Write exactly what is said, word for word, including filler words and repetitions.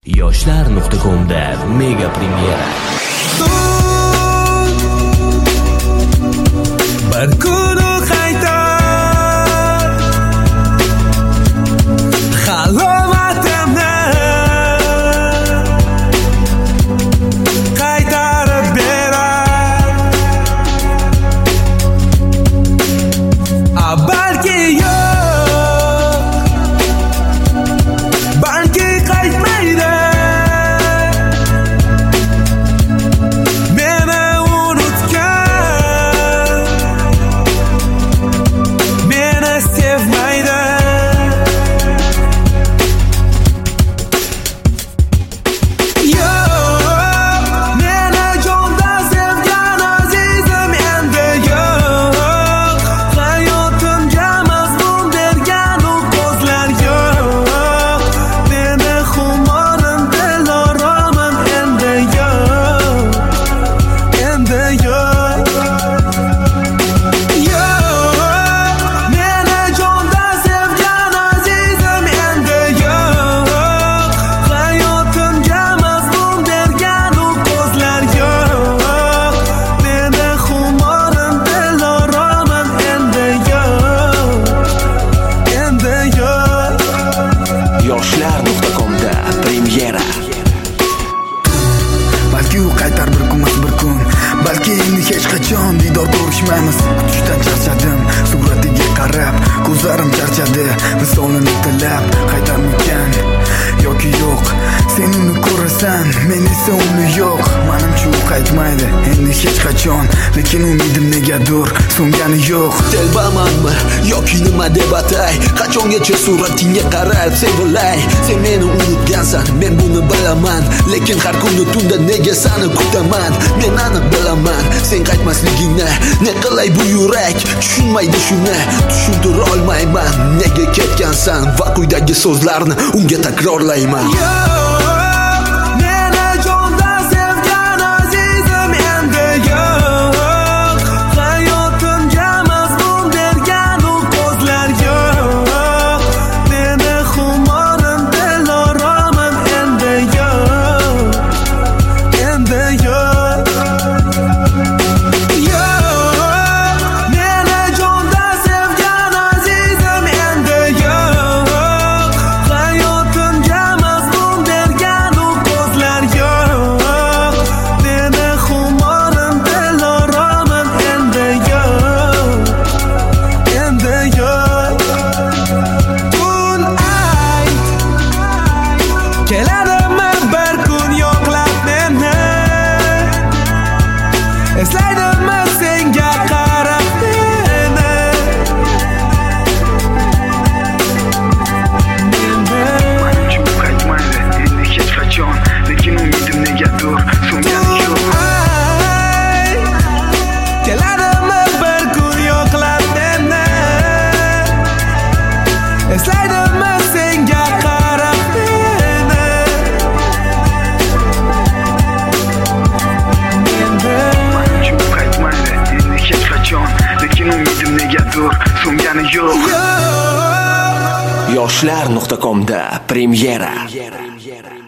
yoshlar nuqta com'da mega premyera. Bir kuni qaytar halovatimni qaytarib berar, a balki yo'q, balki qaytmaydi. yoshlar nuqta com'da premyera. Balki u qaytar bir kunmas bir kun, balki endi hech qachon diydor ko'rishmaymiz. Kutishdan charchadim, suratiga qarab ko'zlarim charchadi, misolini tilab qaytarmikan yoki yo'q. Sen uni ko'rasan, men esa uni yo'q. Menimcha u qaytmaydi endi hech qachon, lekin umidim negadir so'ngani yo'q. Telbamanmi yoki nima deb atay, qachongacha suratingga qarab sevilay. Sen meni unutgansan, men buni bilaman, lekin har kuni tunda nega seni kutaman. Men aniq bilaman sen qaytmasligingni, ne qilay bu yurak tushunmaydi shuni. Tushuntira olmayman nega ketgansan va quyidagi so'zlarni unga takrorlayman. Keladimi bir kun yo'qlab meni, eslaydimi senga qarab meni. Menimcha bu qaytmaydi endi hech qachon, lekin umidim negadir so'ngani yo'q. Keladimi bir kun yo'qlab meni, eslaydimi senga qarab lekin umidim negadir so'ngani yo'q. yoshlar nuqta com'da premyera.